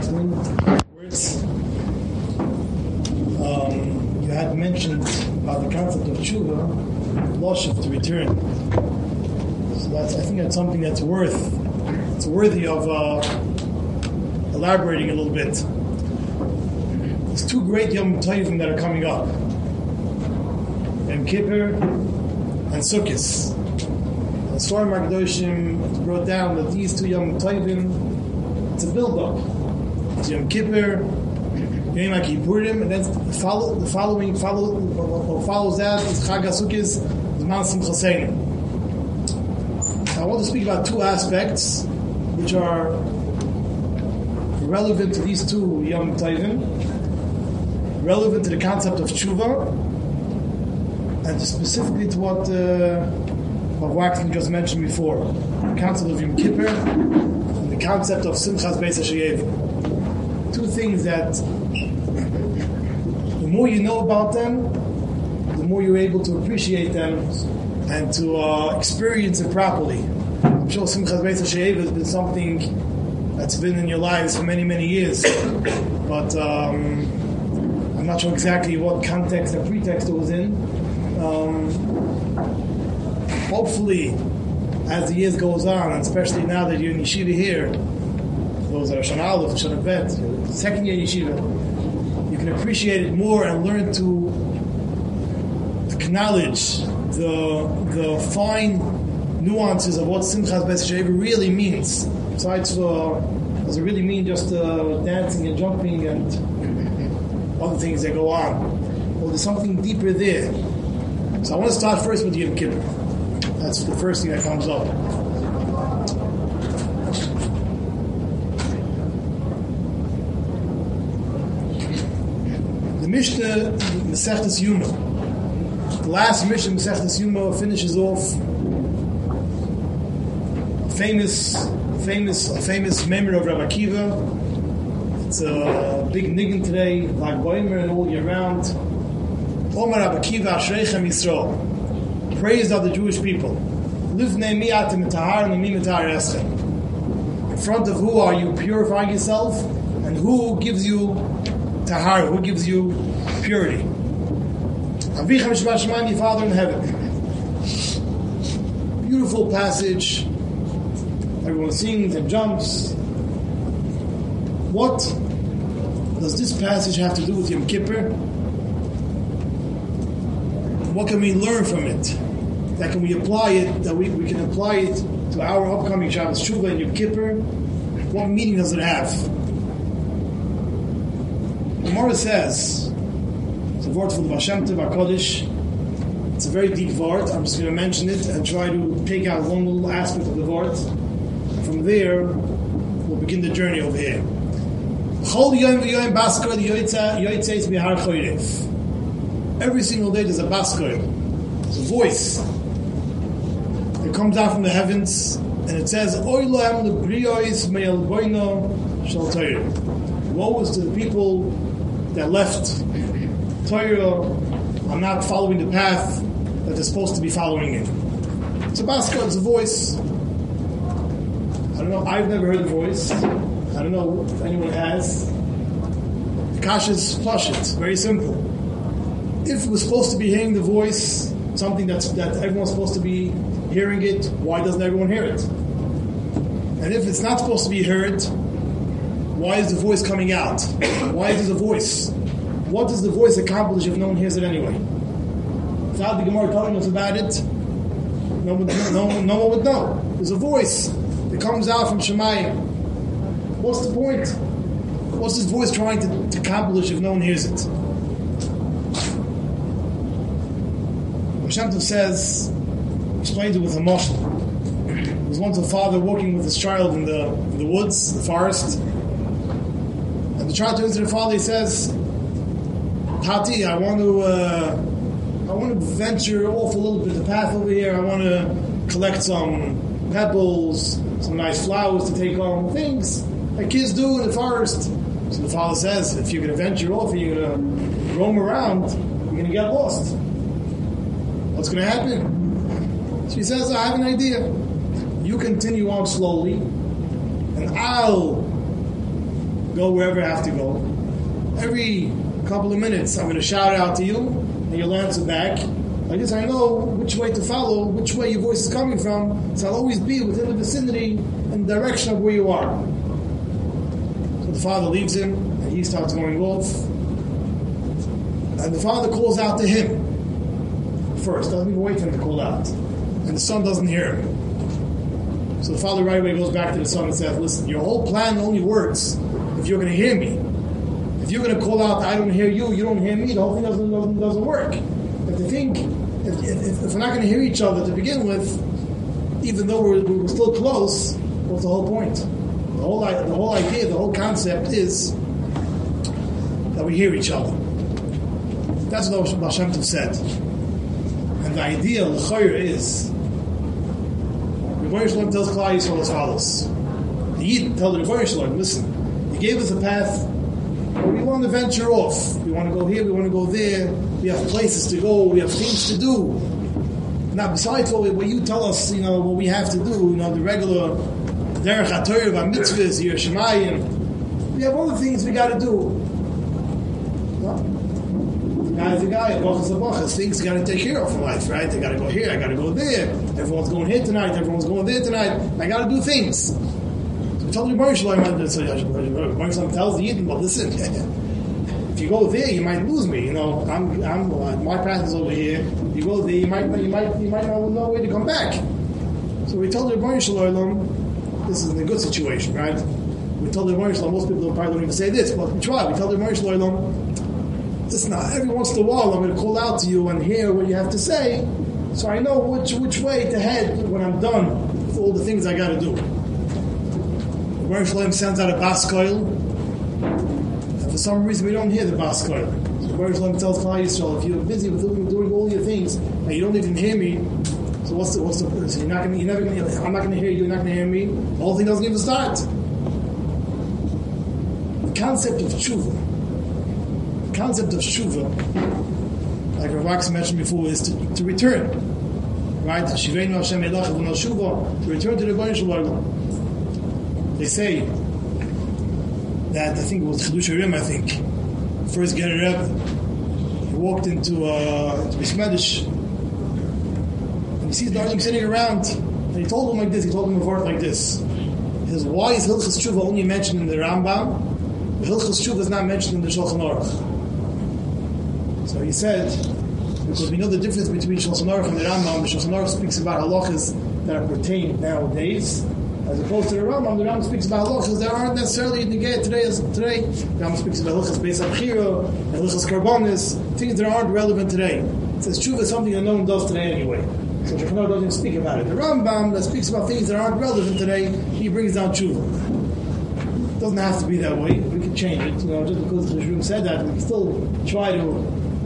excellent words. You had mentioned about the concept of tshuva, loshiv, to return. So I think that's something that's worthy of elaborating a little bit. There's two great Yom Tovim that are coming up: Yom Kippur and Sukkot. The Sforim HaKadoshim wrote down that these two Yom Tovim, it's a build-up. It's Yom Kippur, Yom HaKippurim, and then what follows that is Chag HaSukkot, is Zman Simchas Einu. I want to speak about two aspects which are relevant to these two Yom Tovim, relevant to the concept of tshuva, and specifically to what Waxman just mentioned before, the concept of Yom Kippur and the concept of Simchas Beis HaShoeva. Two things that the more you know about them, the more you're able to appreciate them and to experience it properly. I'm sure Simchas Beis HaShoeva has been something that's been in your lives for many, many years. But I'm not sure exactly what context or pretext it was in. Hopefully, as the years goes on, and especially now that you're in yeshiva here, those that are Shana Aleph, Shana Bet, second year yeshiva, you can appreciate it more and learn to acknowledge the fine nuances of what Simchas Beis HaShoeva really means. Besides, does it really mean just dancing and jumping and other things that go on? Well, there's something deeper there. So I want to start first with Yom Kippur. That's the first thing that comes up. The Mishnah, Masechtas Yuma. The last Mishnah, Masechtas Yuma, finishes off a famous memory of Rabbi Akiva. It's a big niggin today, like Boimer and all year round. Omar Rabbi Akiva, Ashreichem Yisrael. Praised are the Jewish people. Livnei mi atem tahar and mi mitar eschem. In front of who are you purifying yourself, and who gives you tahar, who gives you purity? Avichem shema shemaim, your Father in heaven. Beautiful passage. Everyone sings and jumps. What does this passage have to do with Yom Kippur? What can we learn from it? That can we apply it? That we can apply it to our upcoming Shabbos Shuvah and Yom Kippur? What meaning does it have? The Gemara says, it's a word from the Baal Shem Tov HaKadosh. It's a very deep word. I'm just going to mention it and try to take out one little aspect of the word. From there, we'll begin the journey over here. Every single day there's a baskar, there's a voice that comes out from the heavens, and it says, Woe is to the people that left Torah, are not following the path that they're supposed to be following in. It's a baskar, it's a voice. I don't know, I've never heard the voice. I don't know if anyone has. The kasha is pashut, very simple. If we're supposed to be hearing the voice, something that everyone's supposed to be hearing it, why doesn't everyone hear it? And if it's not supposed to be heard, why is the voice coming out? Why is there a voice? What does the voice accomplish if no one hears it anyway? Without the Gemara telling us about it, no one would know. There's a voice that comes out from Shemayim. What's the point? What's this voice trying to accomplish if no one hears it? Shem Tov says, explains it with a mashal. There was once a father walking with his child in the woods, the forest, and the child turns to the father. He says, "Tati, I want to venture off a little bit the path over here. I want to collect some pebbles, some nice flowers to take home, things that kids do in the forest." So the father says, "If you're going to venture off and you're going to roam around, you're going to get lost. What's going to happen?" She says, "I have an idea. You continue on slowly, and I'll go wherever I have to go. Every couple of minutes, I'm going to shout out to you, and you'll answer back. Like this, I know which way to follow, which way your voice is coming from, so I'll always be within the vicinity and direction of where you are. So the father leaves him, and he starts going off. And the father calls out to him first, doesn't even wait for him to call out. And the son doesn't hear him. So the father right away goes back to the son and says, listen, your whole plan only works if you're going to hear me. If you're going to call out, I don't hear you, you don't hear me, the whole thing doesn't work. If we're not going to hear each other to begin with, even though we're still close, what's the whole point? The whole idea, the whole concept is that we hear each other. That's what Baal Shem Tov said. And the idea, l'chayr, is Rebbeinu Shalom tells Klal Yisrael as follows. The Yid tell the Rebbeinu Shalom, listen, you gave us a path, but we want to venture off. We want to go here, we want to go there. We have places to go, we have things to do. Now, besides what you tell us, what we have to do, the regular derech haTorah, mitzvahs, Yireh Shamayim, we have other things we got to do. The guy's a guy, things got to take care of in life, right? They got to go here, I got to go there. Everyone's going here tonight, everyone's going there tonight. I got to do things. So we tell the Rebbeinu Shalom tells the Yidden, well, listen, if you go there, you might lose me. My path is over here. If you go there, you might not know where to come back. So we told the Rebbeinu Shalom, this is in a good situation, right? We told the Rebbeinu Shalom, most people probably don't even say this, but we try. We told the Rebbeinu Shalom, listen, every once in a while, I'm going to call out to you and hear what you have to say, so I know which way to head when I'm done with all the things I got to do. The Rebbeinu Shalom sends out a bas koil. For some reason, we don't hear the bas koil. So the Rebbeinu Shalom tells Klal Yisrael, if you're busy with doing all your things and you don't even hear me, so what's the so I'm not going to hear you. You're not going to hear me. The whole thing doesn't even start. The concept of tshuva. The concept of tshuva, like Rav Wax mentioned before, is to return. Right? Shiveinu Hashem Elach V'no Shuva, to return to the Rebbeinu Shalom. They say that, I think it was Chidush HaRim, first Ger Rebbe, he walked into Bismedish, and he sees the Arnim sitting around, and he told him like this, he told him a word like this. He says, why is Hilchas Tshuva only mentioned in the Rambam? But Hilchas Tshuva is not mentioned in the Shulchan Aruch. So he said, because we know the difference between Shulchan Aruch and the Rambam. The Shulchan Aruch speaks about halachas that are pertained nowadays, as opposed to the Rambam speaks about halachas that aren't necessarily in the Geh today. The Rambam speaks about halachas Beis HaBchira, halachas Karbonis, things that aren't relevant today. It says tshuva is something that no one does today anyway. So Shulchan Aruch doesn't speak about it. The Rambam that speaks about things that aren't relevant today, he brings down tshuva. It doesn't have to be that way. We can change it. Just because the Shulchan said that, we can still try to.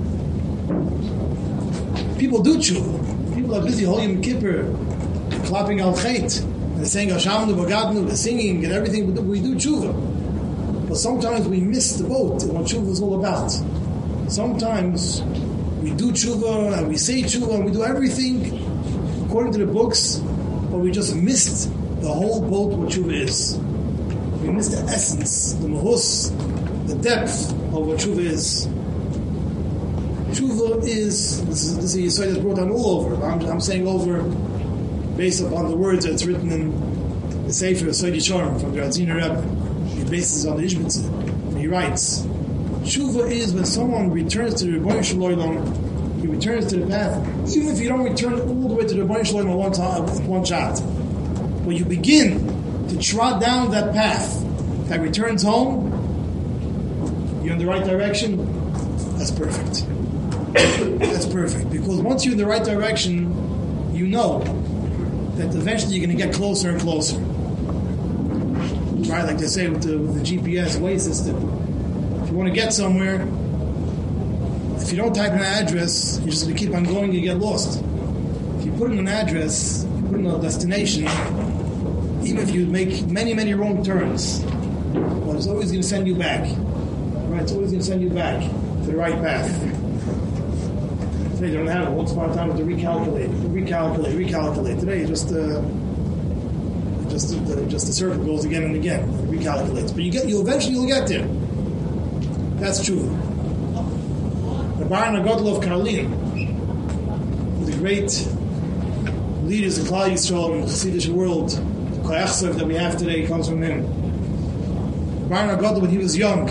People do tshuva. People are busy holding Yom Kippur, clapping al chait, and saying Hashamnu Bagadnu, the singing and everything. We do tshuva, but sometimes we miss the boat and what tshuva is all about. Sometimes we do tshuva and we say tshuva and we do everything according to the books, but we just missed the whole boat what tshuva is. We missed the essence, the mahus, the depth of what tshuva is. Tshuva is, this is a yesod that's brought down all over. I'm saying over based upon the words that's written in the Sefer Yesod Yisharim from the Radziner Rebbe. He bases on the Ishbitzer. And he writes, Tshuva is when someone returns to the Rebbeinu Shalom, he returns to the path, even if you don't return all the way to the Rebbeinu Shalom at one shot. When you begin to trot down that path that returns home, you're in the right direction, that's perfect. That's perfect. Because once you're in the right direction, you know that eventually you're going to get closer and closer. Right? Like they say with the GPS way system. If you want to get somewhere, if you don't type in an address, you're just going to keep on going, you get lost. If you put in an address, you put in a destination, even if you make many, many wrong turns, well, it's always going to send you back. Right? It's always going to send you back to the right path. Today they don't have it. Once upon a time to recalculate. Today you just just the circle goes again and again, it recalculates. But you'll eventually get there. That's true. The Baron Agadol of Karlin, the great leaders of Klal Yisrael in the Hasidic world, the Koyach that we have today comes from him. The Baron Agadol, when he was young,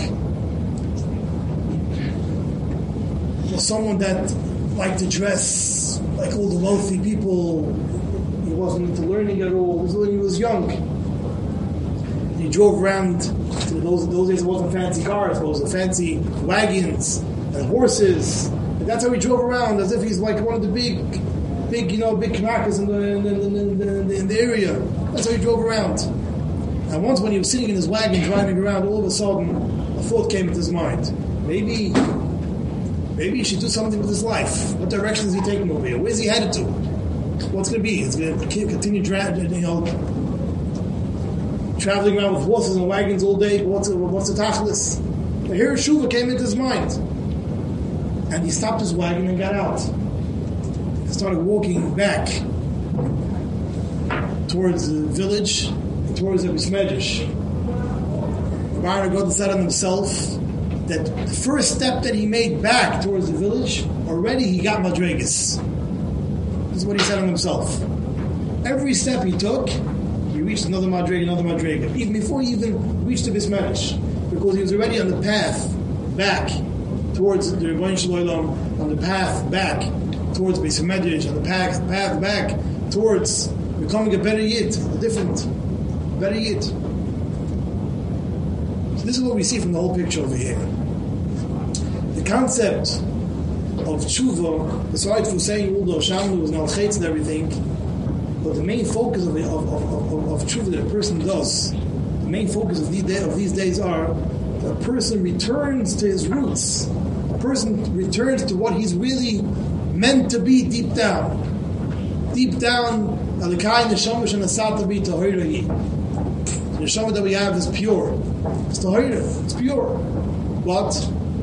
was someone that liked to dress like all the wealthy people. He wasn't into learning at all. This was when he was young. He drove around. Those days it wasn't fancy cars, it was the fancy wagons and horses. And that's how he drove around, as if he's like one of the big knackers in the area. That's how he drove around. And once when he was sitting in his wagon driving around, all of a sudden a thought came into his mind. Maybe he should do something with his life. What direction is he taking over here? Where's he headed to? What's going to be? He's going to continue traveling around with horses and wagons all day. What's the tachlis? But here Shuvah came into his mind. And he stopped his wagon and got out. He started walking back towards the village, towards the Bismedish. The Baron Agadol said on himself that the first step that he made back towards the village, already he got Madregas. This is what he said on himself. Every step he took, he reached another Madrega, even before he even reached the Bismedish, because he was already on the path back towards the Rebbeinu Shalom, on the path back towards Bismedish, on the path back towards becoming a better Yid, better Yid. So this is what we see from the whole picture over here. The concept of tshuva, besides for saying all the shamlu was now chaitz and everything, but the main focus of tshuva that a person does, the main focus of these days are that a person returns to his roots. A person returns to what he's really meant to be deep down. Deep down, alikai neshama shenasata bi tahirahi. The neshama that we have is pure. It's tahira. It's pure. But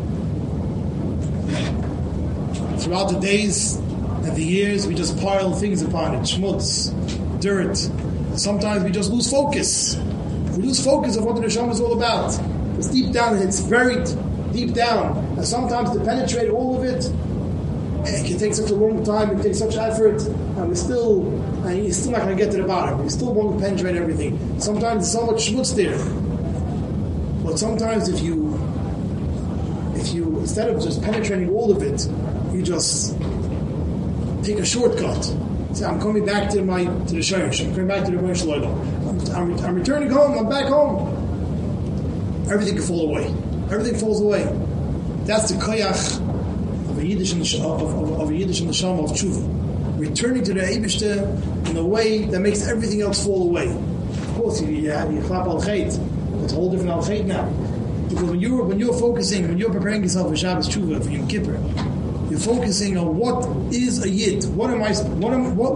throughout the days and the years, we just pile things upon it. Schmutz, dirt. Sometimes we just lose focus. We lose focus of what the neshama is all about. It's deep down, it's buried deep down. And sometimes to penetrate all of it, it can take such a long time, it takes such effort, and you're still not going to get to the bottom. You still won't penetrate everything. Sometimes there's so much schmutz there. But sometimes if you instead of just penetrating all of it, you just take a shortcut. Say, I'm coming back to the Shirish. I'm coming back to the Rebbeinu Shalom. I'm returning home. I'm back home. Everything can fall away. Everything falls away. That's the koyach of a Yiddish neshama of tshuva. Returning to the Eibishter in a way that makes everything else fall away. Of course, you clap al chait. It's a whole different al chait now. Because when you're focusing, when you're preparing yourself for Shabbos tshuva, for Yom Kippur, you're focusing on what is a Yid. Who am I? Who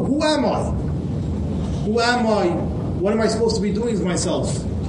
am I? What am I supposed to be doing with myself?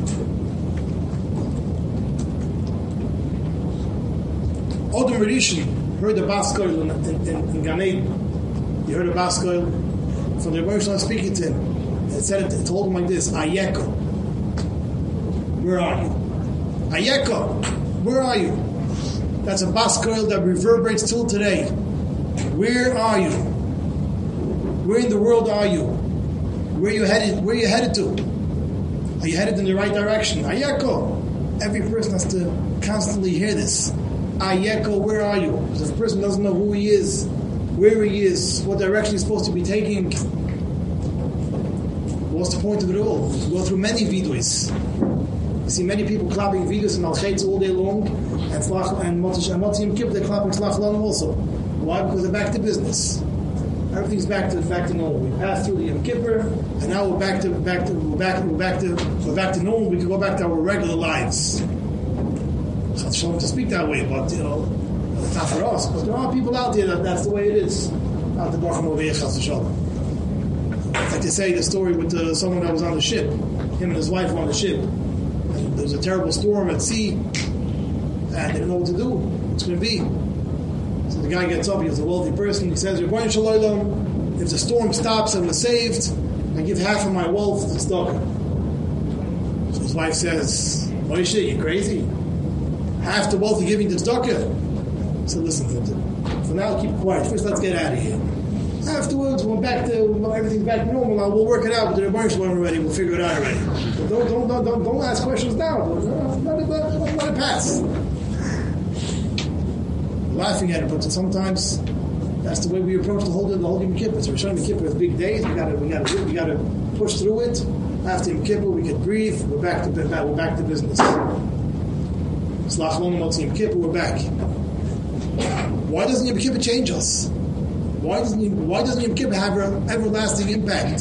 Odom Rishon heard the Baskoil in Gan Eden. He heard a Baskoil from the Rebbeinu Shalom speaking to him. It told him like this: Ayeko, where are you? Ayeko, where are you? That's a Baskoil that reverberates till today. Where are you? Where in the world are you? Where are you headed? Where are you headed to? Are you headed in the right direction? Ayeko. Every person has to constantly hear this. Ayeko, where are you? Because if a person doesn't know who he is, where he is, what direction he's supposed to be taking, what's the point of it all? You go through many vidus. You see many people clapping vidus and al-chaitz all day long, and Motzim Kippur, they're clapping slach lan also. Why? Because they're back to business. Everything's back to normal. We passed through the Yom Kippur, and now we're back to normal. We can go back to our regular lives. It's to speak that way, but it's not for us, because there are people out there that's the way it is. Out the Baruch over here, Chas v'Shalom. Like they say the story with someone that was on the ship. Him and his wife were on the ship. And there was a terrible storm at sea, and they didn't know what to do. What's going to be? So the guy gets up. He's a wealthy person. He says, "Rebbeinu Shalom, if the storm stops and we're saved, I give half of my wealth to tzedakah." wife says, Moshe, you crazy? After both are giving the tzedakah. So listen, for now keep quiet. First let's get out of here. Afterwards, when everything's back to normal, we'll work it out with the Rebbeinu Shalom already. We'll figure it out already. But don't ask questions now. Let it pass. Laughing at it, but sometimes that's the way we approach the whole Yom Kippur. So Rosh Hashanah Yom Kippur has big days. We got to push through it. After Yom Kippur, we can breathe. We're back to business. Slach Lonu Motzi Yom Kippur. We're back. Why doesn't Yom Kippur change us? Why doesn't Yom Kippur have an everlasting impact?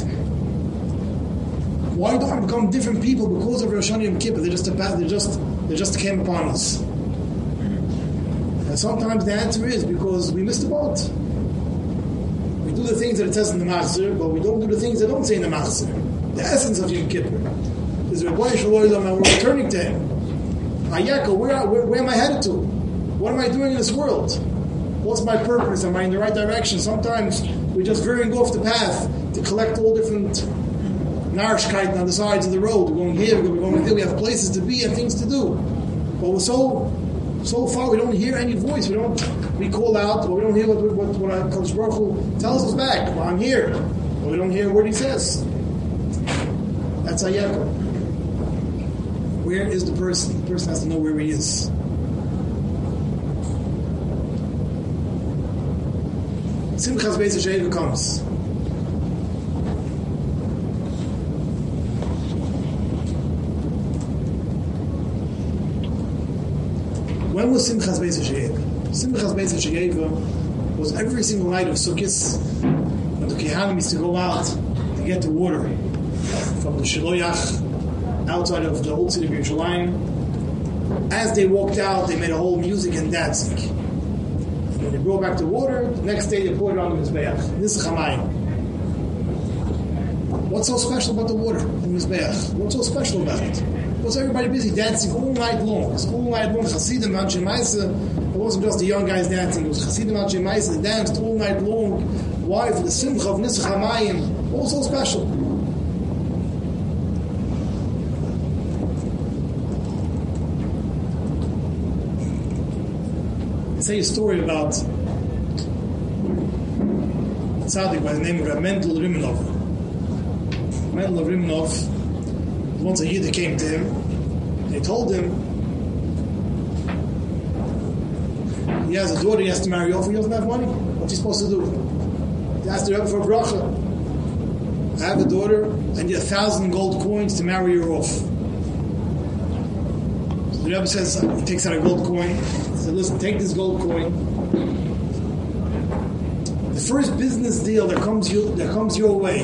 Why don't we become different people because of Rosh Hashanah Yom Kippur? They just came upon us. And sometimes the answer is because we missed the boat. We do the things that it says in the Machzor, but we don't do the things that don't say in the Machzor. The essence of Yom Kippur is Rebbeinu Shalom, and we're returning to Him. Ayako, where am I headed to? What am I doing in this world? What's my purpose? Am I in the right direction? Sometimes we're just veering off the path to collect all different narishkeit on the sides of the road. We're going here, we're going there. We have places to be and things to do. But we're so far, we don't hear any voice. We call out, but we don't hear what Kadosh Baruch Hu tells us back. Well, I'm here. But we don't hear what He says. That's Ayako. Where is the person? The person has to know where he is. Simchas Beis HaShe'eva comes. When was Simchas Beis HaShe'eva? Simchas Beis HaShe'eva was every single night of Sukkot when the Kehanim used to go out to get the water from the Shiloach outside of the old city of Yerushalayim. As they walked out, they made a whole music and dancing. When they brought back the water, the next day they poured it on the Mizbeach. This is Chamayim. What's so special about the water in the Mizbeach? What's so special about it? Was everybody busy dancing all night long? It was all night long. Hasidim, Anshe Maisa. It wasn't just the young guys dancing. It was Hasidim, Anshe Maisa. They danced all night long. Why? For the Simcha of Nisach Hamayim. What was so special? I say a story about a tzaddik by the name of Mendel Rimanov. Mendel Rimanov, once a Yid came to him, they told him he has a daughter he has to marry off, he doesn't have money. What's he supposed to do? He asked the Rebbe for a bracha. I have a daughter, I need 1,000 gold coins to marry her off. So the Rebbe says, he takes out a gold coin. He said, listen, take this gold coin. The first business deal that comes your way,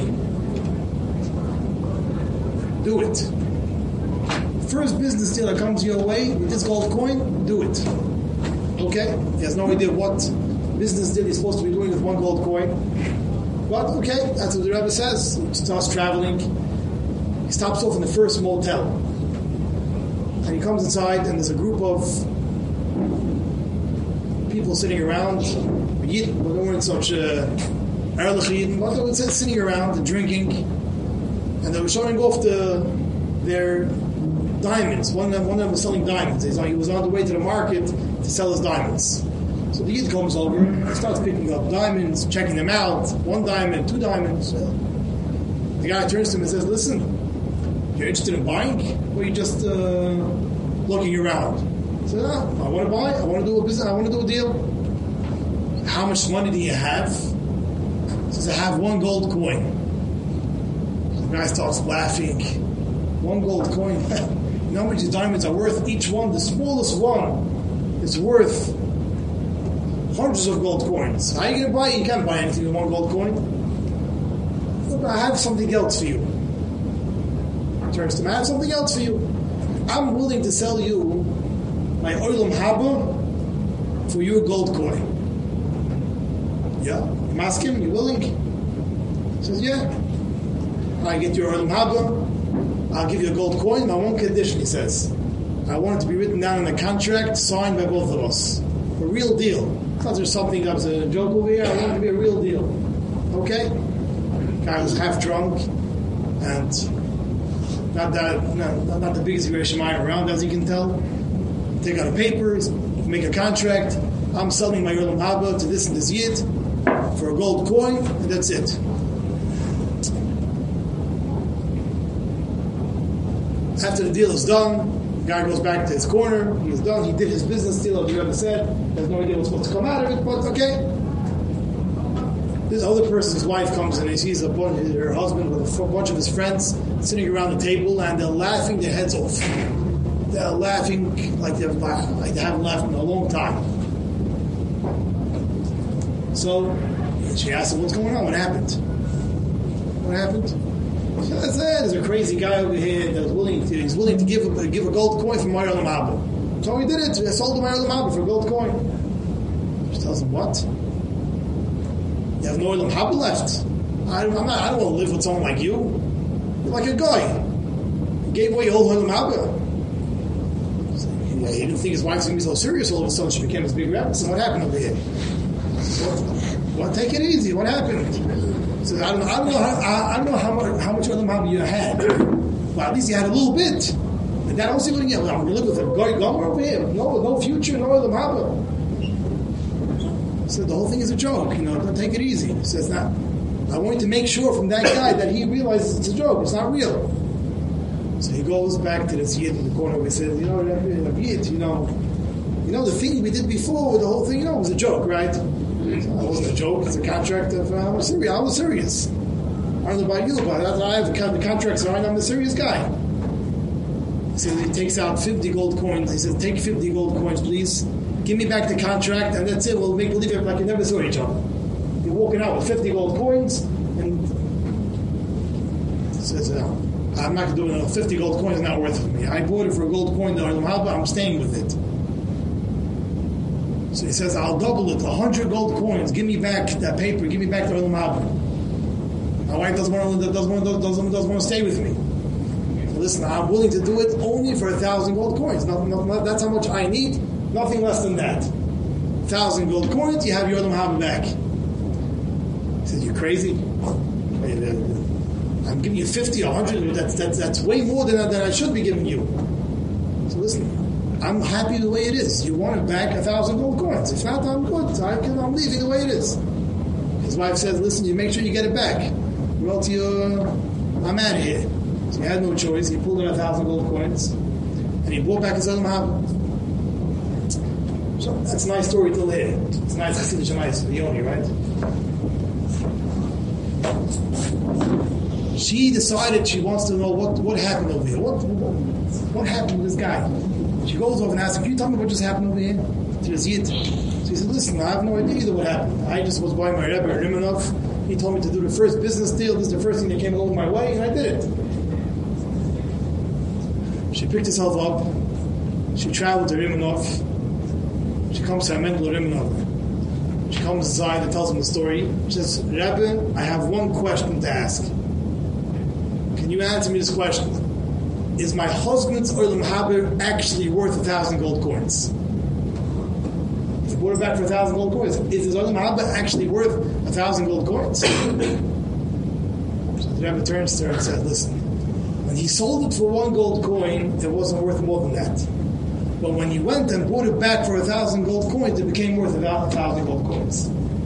do it. First business deal that comes your way with this gold coin, do it. Okay? He has no idea what business deal he's supposed to be doing with one gold coin. But okay, that's what the Rebbe says. He starts traveling. He stops off in the first motel. And he comes inside and there's a group of people sitting around. They weren't such Erlich Yidden, but they were sitting around and drinking. And they were showing off their diamonds. One of them was selling diamonds. He was on the way to the market to sell his diamonds. So the Yid comes over and starts picking up diamonds, checking them out. 1 diamond, 2 diamonds. The guy turns to him and says, listen, you're interested in buying? Or are you just looking around? He said, I want to buy. I want to do a business. I want to do a deal. How much money do you have? He says, I have 1 gold coin. The guy starts laughing. 1 gold coin. You know how much these diamonds are worth? Each one, the smallest one, is worth hundreds of gold coins. How are you going to buy it? You can't buy anything with 1 gold coin. Look, I have something else for you. Turns to me, I have something else for you. I'm willing to sell you my Olam Haba for your gold coin. Yeah? You ask him, you willing? He says, yeah. I get your Olam Haba, I'll give you a gold coin, on 1 condition, he says. I want it to be written down in a contract signed by both of us. A real deal. Not just something that was a joke over here, I want it to be a real deal. Okay? The guy was half drunk, and not the biggest Yerush Shamayim around, as you can tell. Take out the papers, make a contract. I'm selling my Olam Haba to this and this Yid for a gold coin, and that's it. After the deal is done, the guy goes back to his corner. He's done. He did his business deal, as you ever said. There's no idea what's supposed to come out of it, but okay. This other person's wife comes in and sees her husband with a bunch of his friends sitting around the table, and they're laughing their heads off. They're like they haven't laughed in a long time. So she asks him, "What's going on? What happened? What happened?" She says, "There's a crazy guy over here that's willing to give a gold coin for my Olam Haba." So he did it. I sold him my Olam Haba for a gold coin. She tells him, "What? You have no Olam Haba left? I don't want to live with someone like you. You're like a guy. You gave away your whole Olam Haba." He didn't think his wife's going to be so serious. All of a sudden, she became this big rapper. So what happened over here? What? Take it easy. What happened? He said, I don't know how much Olam Haba you had. Well, at least you had a little bit. And that also going to get. I'm going to live with a guy over here. No future, no Olam Haba. He said, the whole thing is a joke. Don't take it easy. He says, "Now, I want you to make sure from that guy that he realizes it's a joke. It's not real." So he goes back to this Yid in the corner. He says, Yid, the thing we did before, the whole thing, was a joke, right? It wasn't a joke. It's a contract of, I was serious. I don't know about you, but I have the contract signed. I'm a serious guy. So he takes out 50 gold coins. He says, "Take 50 gold coins, please. Give me back the contract, and that's it. We'll make believe it like you never saw each other." You're walking out with 50 gold coins, and he says, "I'm not going to do it. 50 gold coins is not worth it for me. I bought it for a gold coin, I'm staying with it." So he says, "I'll double it, 100 gold coins. Give me back that paper. Give me back the Olam Haba." My wife doesn't want to stay with me. So listen, I'm willing to do it only for 1,000 gold coins. That's how much I need. Nothing less than that. 1,000 gold coins, you have your Olam Haba back. He says, "You're crazy. I'm giving you 50 or 100. That's way more than I should be giving you." So listen, I'm happy the way it is. You want it back 1,000 gold coins. If not, I'm good. I'm leaving the way it is. His wife says, "Listen, you make sure you get it back. Or else I'm out of here." So he had no choice. He pulled out 1,000 gold coins, and he brought back his Olam Haba. So that's a nice story till here. It's nice to see the Shemais, the Yoni, right? She decided she wants to know what happened over here. What happened with this guy? She goes over and asks him, "Can you tell me what just happened over here?" To this Yid. So he said, "Listen, I have no idea either what happened. I just was by my Rebbe Rimanov. He told me to do the first business deal. This is the first thing that came along my way, and I did it." She picked herself up. She traveled to Rimanov. She comes to Amendel Rimanov. She comes inside and tells him the story. She says, "Rebbe, I have one question to ask. Can you answer me this question? Is my husband's Olam Haba actually worth 1,000 gold coins?" He brought it back for 1,000 gold coins. Is his Olam Haba actually worth 1,000 gold coins? So the Rebbe turns to her and says, "Listen, when he sold it for 1 gold coin, it wasn't worth more than that. But when he went and bought it back for 1,000 gold coins, it became worth about 1,000 gold coins."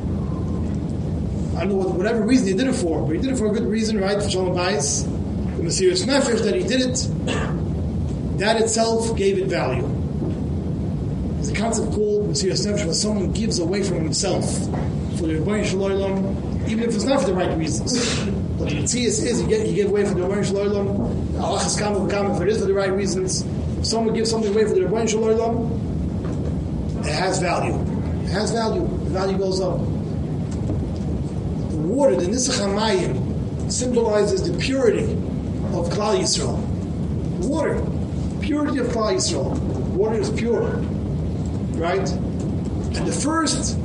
I don't know whatever reason he did it for, but he did it for a good reason, right? For Shalom Bayis. The Mesiras Nefesh that he did it, that itself gave it value. There's a concept called Mesiras Nefesh, when someone gives away from himself for the Rebbeinu Shel Olam, even if it's not for the right reasons. But the Mesiras is you give away for the Rebbeinu Shel Olam. Allah has come if it is for the right reasons. If someone gives something away for the Rebbeinu Shel Olam, it has value. It has value. The value goes up. The water, the Nisach HaMayim, symbolizes the purity of Klal Yisrael. Water, purity of Klal Yisrael. Water is pure, right? And the first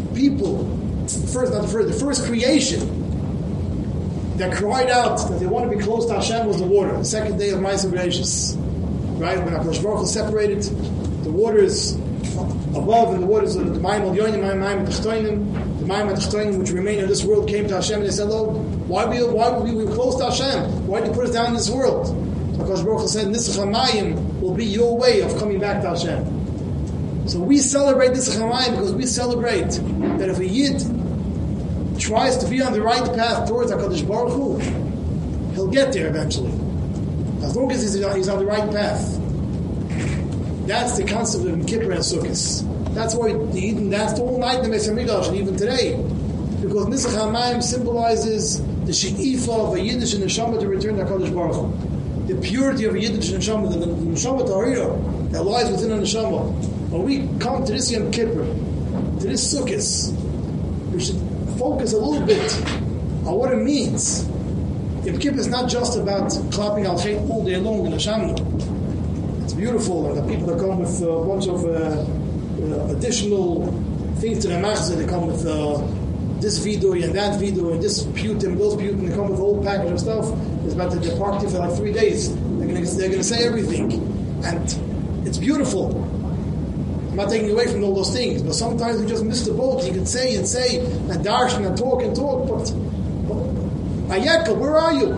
creation that cried out that they want to be close to Hashem was the water. The second day of Ma'aseh Bereishis, right? When HaKadosh Baruch Hu separated, the water is above, and the waters of the Mayim Al-Yonim, Mayim Al-Tachtonim, the Mayim Al-Tachtonim which remain in this world came to Hashem and they said, "Lord, why we close to Hashem? Why did you put us down in this world?" So HaKadosh Baruch Hu said, Nisach HaMayim will be your way of coming back to Hashem. So we celebrate Nisach HaMayim because we celebrate that if a Yid tries to be on the right path towards HaKadosh Baruch Hu, he'll get there eventually. As long as he's on the right path. That's the concept of Yom Kippur and Sukkot. That's why that's the whole night in the Beis Hamikdash, and even today. Because Nisach HaMayim symbolizes the she'ifa of a Yiddish neshama to return to HaKadosh Baruch Hu. The purity of a Yiddish neshama, the neshama tahira that lies within a neshama. When we come to this Yom Kippur, to this Sukkot, we should focus a little bit on what it means. Yom Kippur is not just about clapping al chet all day long in the Shamna. It's beautiful, and the people that come with a bunch of additional things to the machzor, they come with this video and that video and this putim, those putim, they come with a whole package of stuff. It's about to depart for like 3 days. They're going to say everything, and it's beautiful. I'm not taking away from all those things, but sometimes we just miss the boat. You can say and darshan and talk, but Ayeka, where are you?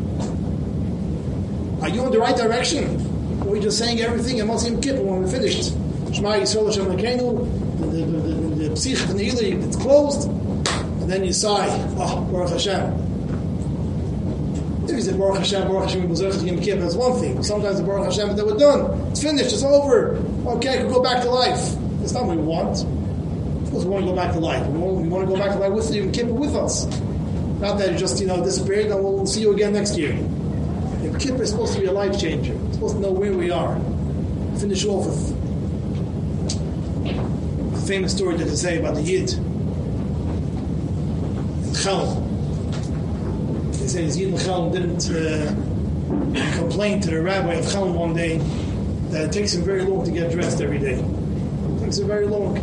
Are you in the right direction? Or are we just saying everything and Yom Kippur when we're finished? Shema Yisrael Hashem Elokeinu, the psicha and the Eli, it's closed, and then you sigh, Baruch Hashem. If you say Baruch Hashem, Yom Kippur, that's one thing. Sometimes the Baruch Hashem, then we're done. It's finished, it's over. Okay, we go back to life. That's not what we want. Of course we want to go back to life. We want to go back to life with Yom Kippur with us. Not that you just, disappeared and we'll see you again next year. Yom Kippur is supposed to be a life changer. It's supposed to know where we are. Finish off with a famous story that they say about the Yid in Chelm. They say this Yid in Chelm didn't complain to the rabbi of Chelm one day that it takes him very long to get dressed every day. It takes him very long.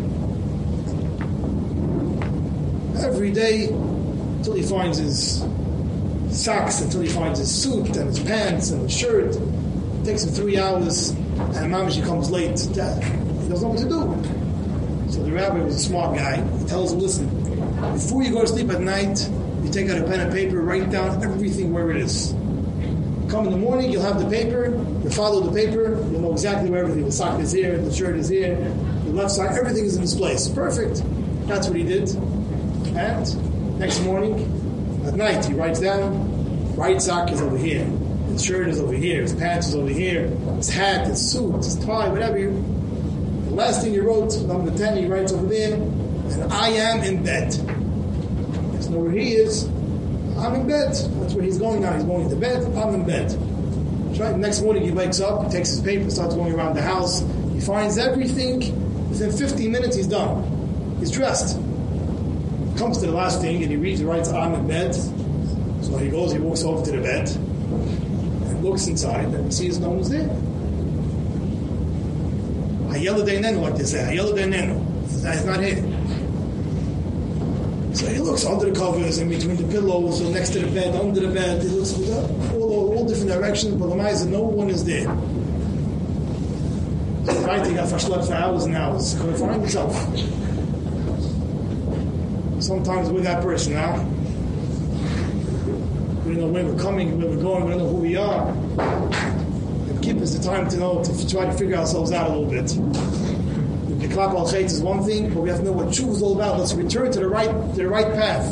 Every day, until he finds his socks, until he finds his suit and his pants and his shirt. It takes him 3 hours, and Mamashi comes late. He doesn't know what to do. So the rabbi was a smart guy. He tells him, listen, before you go to sleep at night, you take out a pen and paper, write down everything where it is. Come in the morning, you'll have the paper, you follow the paper, you'll know exactly where everything, the sock is here, the shirt is here, the left side, everything is in its place. Perfect. That's what he did. And next morning, at night, he writes down, right sock is over here, his shirt is over here, his pants is over here, his hat, his suit, his tie, whatever. The last thing he wrote, number 10, he writes over there, and I am in bed. That's not where he is. I'm in bed. That's where he's going now. He's going to bed. I'm in bed. Right? Next morning he wakes up, he takes his paper, starts going around the house. He finds everything. Within 15 minutes he's done. He's dressed. Comes to the last thing and he reads and writes, I'm in bed. So he goes, he walks over to the bed and looks inside and he sees no one's there. Hayela Deinenu, like they say. Hayela Deinenu. He's not here. So he looks under the covers, in between the pillows, or next to the bed, under the bed. He looks all different directions, but the Lamaisa, no one is there. Right, he got verschlept for hours and hours. Couldn't find himself. Sometimes we're that person now. We don't know where we're coming, where we're going, we don't know who we are. And keep us the time to know, to try to figure ourselves out a little bit. The klap al chet is one thing, but we have to know what tshuva is all about. Let's return to the right path.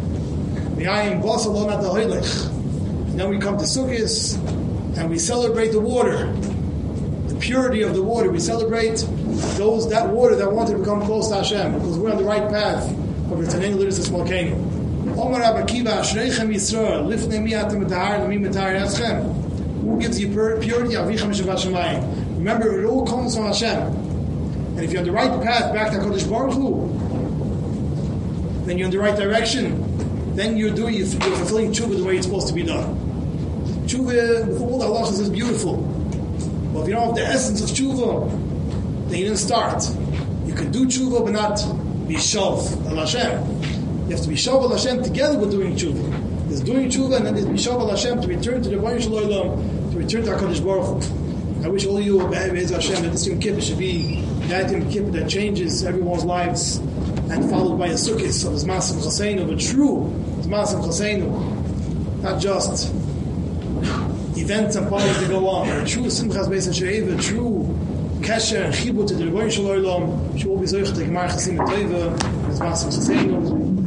And then we come to Sukkot and we celebrate the water, the purity of the water. We celebrate that water that wanted to become close to Hashem because we're on the right path of returning to this Malkeinu. Omar Rabbi Akiva, Ashreichem Yisrael, Lifnei mi atem metahar, lemi metahar yaschem. Who gives you purity? Avichem Shabbat Shemayim. Remember, it all comes from Hashem. And if you're on the right path back to HaKadosh Baruch Hu, then you're in the right direction. Then you're fulfilling tshuva the way it's supposed to be done. Tshuva, with all the halachas, is beautiful. But if you don't have the essence of tshuva, then you didn't start. You can do tshuva, but not be shav al Hashem. You have to be shav al Hashem together with doing tshuva. There's doing tshuva, and then there's be shav al Hashem to return to the Baruch Shalom, to return to HaKadosh Baruch Hu. I wish all of you, Be'ez Hashem, that this Yom Kippur should be that Yom Kippur that changes everyone's lives, and followed by a sukkis of his Masim Choseinu, but true his Masim Choseinu, not just events and parties that go on, a true Simchas Beis HaShoeva, true Kesher and Chibur to the Rebbeinu Shel Olam, she will be Zoich to Gemar Chasim Teva, as Master Chaseinu.